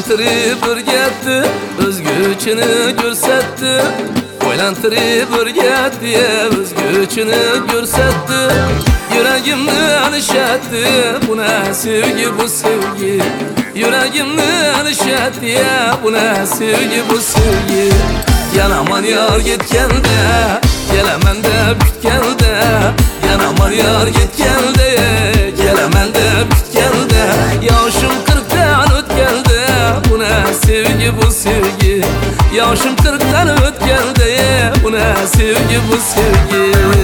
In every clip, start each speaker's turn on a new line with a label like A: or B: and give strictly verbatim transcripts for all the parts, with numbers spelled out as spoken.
A: O'ylantirib o'rgatdi, o'zguchini ko'rsatdi. O'ylantirib o'rgatdi, o'zguchini ko'rsatdi. Yuragimni alishadi, buna sevgi bu sevgi. Yuragimni alishadi, buna sevgi bu sevgi. Yanaman yar ketganda, kelaman deb kutganda. Yanaman yar ketganda, kelaman deb kutganda. Yoshim qirqdan o'tganda, buna sevgi bu sevgi. Yoshim qirqdan o'tganda, buna sevgi bu sevgi.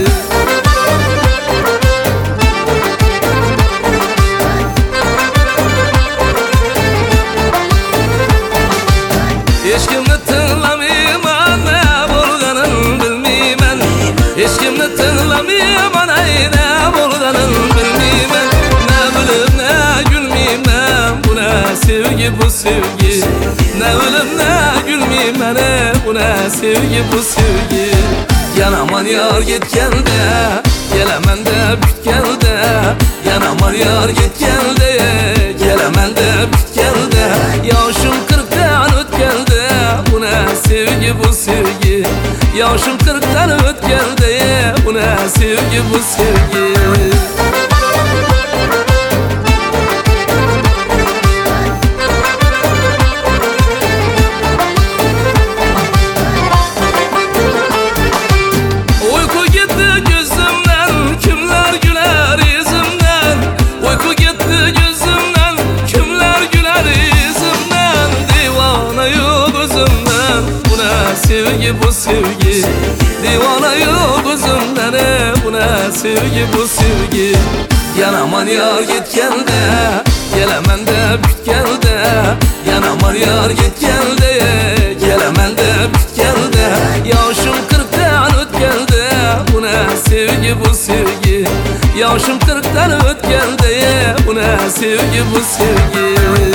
A: Hech kimni tinglamayman, ne bo'lganini bilmayman. Hech kimni tinglamayman, ayna bo'lganini bilmayman. Ne bilib ne gülmeyman, buna sevgi bu sevgi. Ne bilib ne gülmeyman, buna sevgi bu sevgi. Yanaman yar ketganda, kelaman deb kutganda. Yanaman yar ketganda, kelaman deb kutganda. Yoshim qirqdan o'tganda, buna sevgi bu sevgi. Yoshim qirqdan o'tganda, buna sevgi bu sevgi. Sevgi bu sevgi, divana yok gözümden, buna sevgi bu sevgi. Yanaman yar ketganda, kelaman deb kutganda. Yanaman yar ketganda, kelaman deb kutganda. Yoshim qirqdan o'tganda, buna sevgi bu sevgi. Yoshim qirqdan o'tganda, buna sevgi bu sevgi.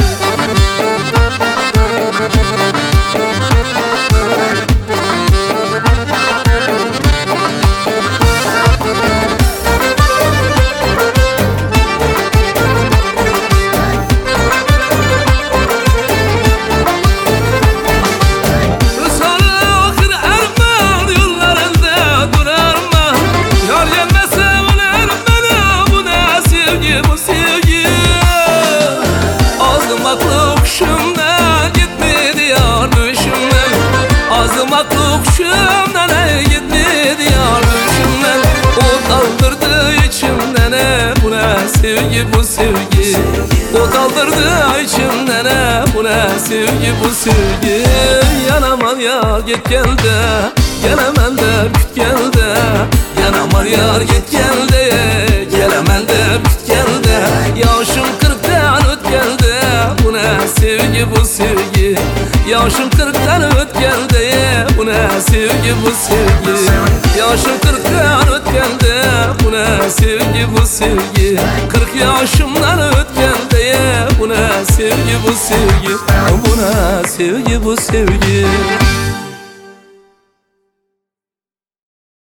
A: Kuşumdan ey gitmedi yar düşümden. O kaldırdı içimden, buna sevgi bu sevgi. O kaldırdı içimden, buna sevgi bu sevgi. Yanaman yar git geldi, gelemem de bit geldi. Yanaman yar git geldi, gelemem de bit geldi. Yaşım kırktan öt geldi, buna sevgi bu sevgi. Yaşım kırktan öt geldi, buna sevgi bu sevgi. Yaşım kırktan öt geldi, buna sevgi bu sevgi. Kırk yaşımdan öt geldi, buna sevgi bu sevgi. Buna sevgi bu sevgi.